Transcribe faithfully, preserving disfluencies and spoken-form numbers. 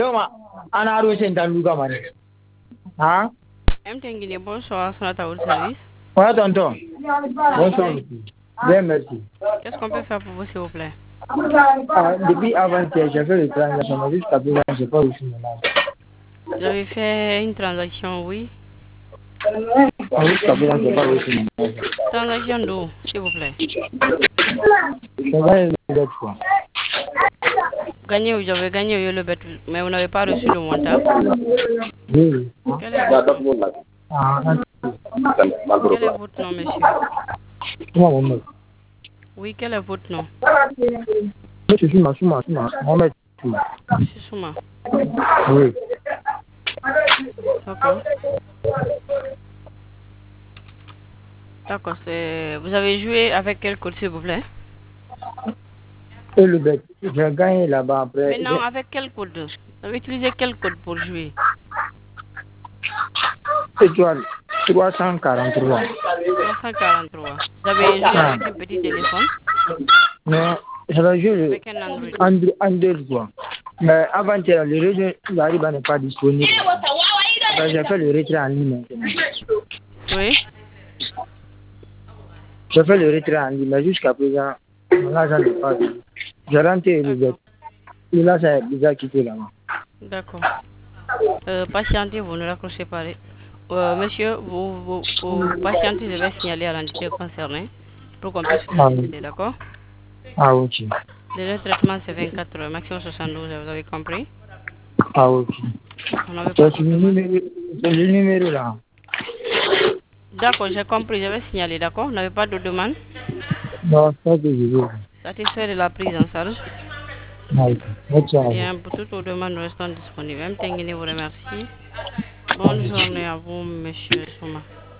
Ana aro senta luga mane. Hein? M. Tenguini, bonsoir, Sonata au service. Voilà, tonton. Bonsoir. Bien, merci. Qu'est-ce qu'on peut faire pour vous, s'il vous plaît? Ah, depuis avant-hier, j'ai fait le transaction, mais jusqu'à présent, je n'ai pas reçu mon argent. Vous avez fait une transaction, oui. Ah, jusqu'à présent, je n'ai pas reçu mon argent. Transaction d'eau, s'il vous plaît. C'est vrai, le bête, quoi. Gagné, vous avez gagné le bet, mais vous n'avez pas reçu le montant. Oui, oui. Quel est votre nom? Ah, Quel est votre nom, monsieur? comment on met? Oui, quel est votre nom? Je suis ma, Souma, Souma, Mohamed. Monsieur Souma. Oui. D'accord. D'accord, c'est... Vous avez joué avec quel code, s'il vous plaît? Et le bête, j'ai gagné là-bas après. Maintenant, avec quel code? Vous avez utilisé quel code pour jouer? Étoile trois cent quarante-trois. trois cent quarante-trois. Vous avez joué Ah. avec un petit téléphone? Non, j'avais joué le Avec un Android. Android, Android quoi. Mais avant-hier, le réseau d'Ariba n'est pas disponible. Ben, j'ai fait le retrait en ligne maintenant. Oui. J'ai fait le retrait en ligne, mais jusqu'à présent, mon argent n'est pas venu. J'ai rentré le bête. Et là, c'est déjà quitté là-bas. D'accord. Euh, patientez, vous ne raccrochez pas. Euh, monsieur, vous, vous, vous patientez, je vais signaler à l'entité concernée pour qu'on puisse Ah, vous oui. assister, d'accord? Ah, ok. Le traitement, c'est vingt-quatre heures, maximum soixante-douze heures, vous avez compris? Ah, ok. On n'avait pas C'est de le demande. numéro, c'est le numéro là. D'accord, j'ai compris, je vais signaler, d'accord? Vous n'avez pas de demande? Non, c'est pas que je veux. Satisfait de la prise en charge? Ah, ok. Merci à vous. Bien, pour toutes vos demandes, nous restons disponibles. M. Tenguini vous remercie. Bonne journée à vous, monsieur Souma.